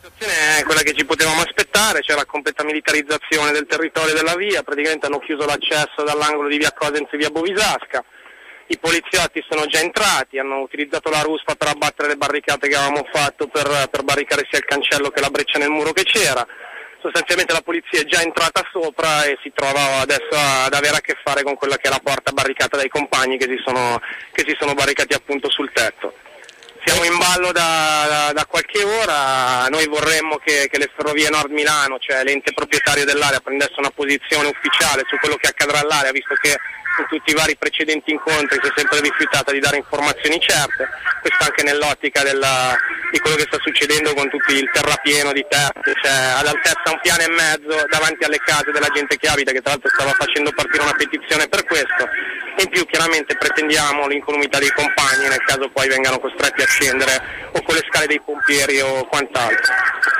È quella che ci potevamo aspettare, c'è la completa militarizzazione del territorio della via, praticamente hanno chiuso l'accesso dall'angolo di via Cosenza e via Bovisasca, i poliziotti sono già entrati, hanno utilizzato la ruspa per abbattere le barricate che avevamo fatto per barricare sia il cancello che la breccia nel muro che c'era. Sostanzialmente la polizia è già entrata sopra e si trova adesso ad avere a che fare con quella che è la porta barricata dai compagni che si sono barricati appunto sul tetto. Siamo in ballo da qualche ora, noi vorremmo che le Ferrovie Nord Milano, cioè l'ente proprietario dell'area, prendesse una posizione ufficiale su quello che accadrà all'area, visto che in tutti i vari precedenti incontri si è sempre rifiutata di dare informazioni certe, questo anche nell'ottica di quello che sta succedendo con tutto il terrapieno di terre, cioè ad altezza 1,5 piani davanti alle case della gente che abita, che tra l'altro stava facendo partire una petizione per questo, e in più chiaramente pretendiamo l'incolumità dei compagni nel caso poi vengano costretti a scendere o con le scale dei pompieri o quant'altro.